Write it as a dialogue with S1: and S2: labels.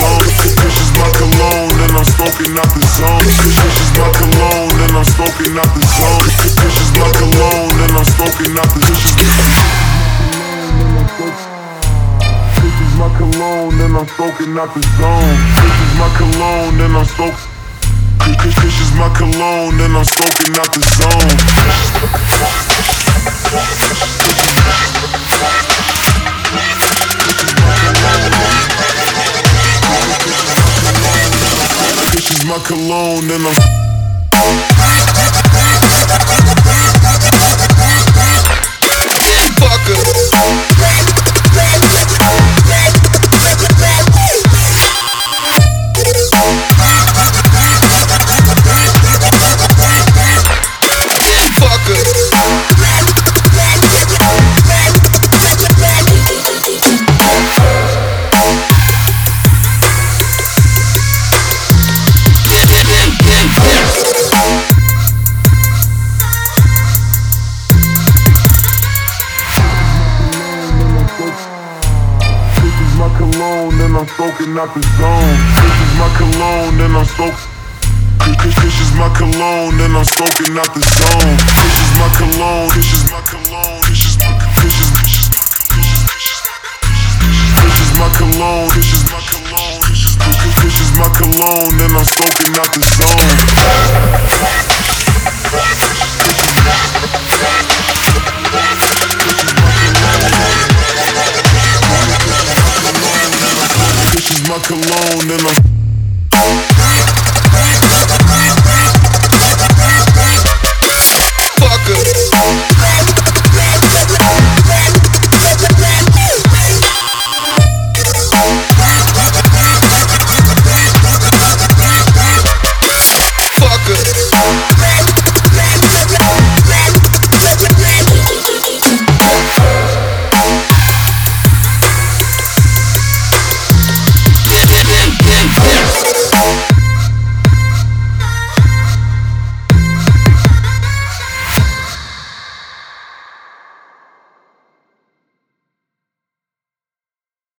S1: zone. Kush is my cologne and I'm smoking out the zone. Kush is my cologne and I'm smoking out the zone. Kush is my cologne and I'm smoking out the Kush is my cologne and I'm smoking out the zone. Kush is my cologne and I'm smoking. Kush is my cologne and I'm smoking out the zone. Kush is my cologne and I'm cologne and I'm smoking out the zone. Kush is my cologne and I'm smoking. Kush is my cologne and I'm smoking out the zone. Kush is my cologne. Kush is my cologne. Kush is my Kush is my cologne. Kush is my cologne. Kush is my cologne and I'm smoking out the zone. Kush is my cologne and I'm